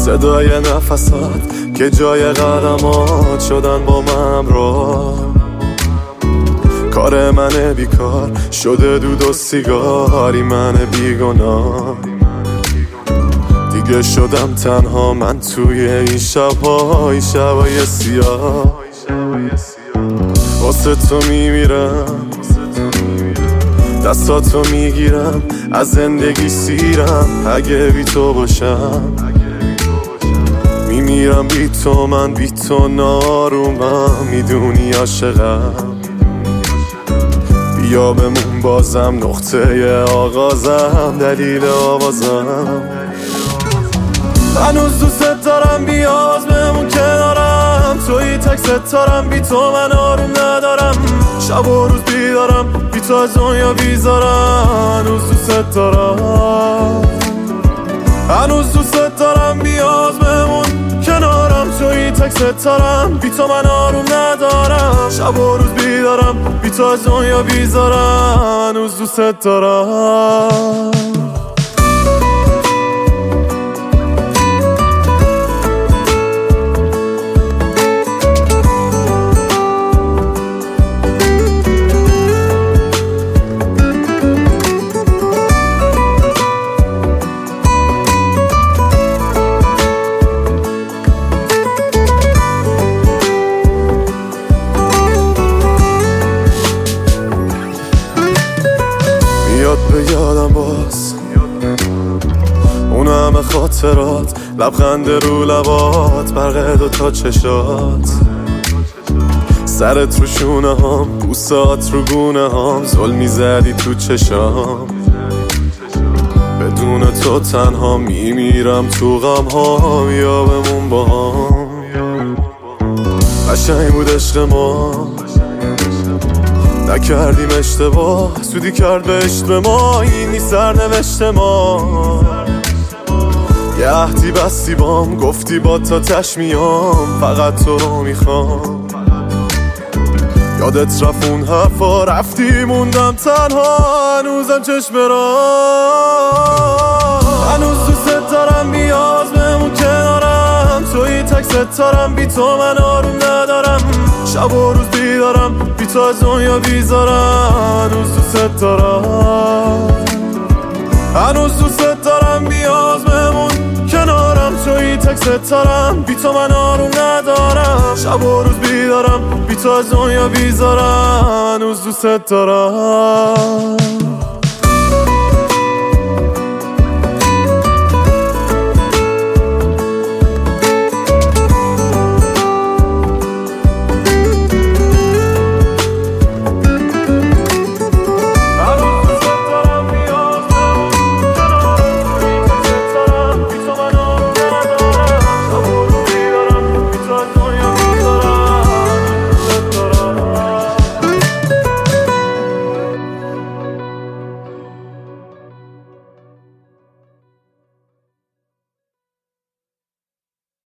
صدای نفسات که جای قدمات شدن با من را. کار من بیکار شده دود و سیگاری، من بیگناه دیگه شدم تنها من توی این شبهای سیاه. واسه تو میمیرم، دستاتو میگیرم، از زندگی سیرم. اگه بی تو باشم میمیرم بی تو، من بی تو نارومم، میدونی عاشقم. بیا بمون بازم، نقطه آغازم، دلیل آوازم. هنوز دوست دارم، بیاز بمون کنارم، توی تک ستارم، بی تو من آروم ندارم. شب و روز بیدارم، بی تو از دنیا بیزارم. هنوز دوست دارم، هنوز دوست دارم، بیاز بمون کنارم، توی تک ستارم، بی تو من آروم ندارم. شب و روز بیدارم، بی تو از دنیا بیزارم. هنوز دوست دارم. میاد به یادم باز اون همه خاطرات، لبخند رو لبات، برق دوتا چشات، سرت رو شونه هام، بوسات رو گونه هام، ظلم میزدی تو چشام. بدون تو تنها میمیرم تو غم ها، بیا بمون با هم. قشنگ بود عشق ما، نکردیم اشتباه، سودی کرد بهشت به ما، این نیست سرنوشت ما. یه عهدی بستی بام، گفتی با تا تش میام، فقط تو رو میخوام. یادت رفت اون حرفا، رفتی موندم تنها، هنوزم چشم را. هنوز دوست دارم، بیاز بمون کنارم، توی تک ستارم، بی تو من آروم ندارم. شب و روز بیدارم، بی تو از دنیا بیزارم. هنوز دوست دارم، هنوز دوست دارم، بیاز بمون کنارم، توی تک ستارم، بی تو من آروم ندارم. شب و روز بیدارم، بی تو از دنیا بیزارم. هنوز دوست دارم.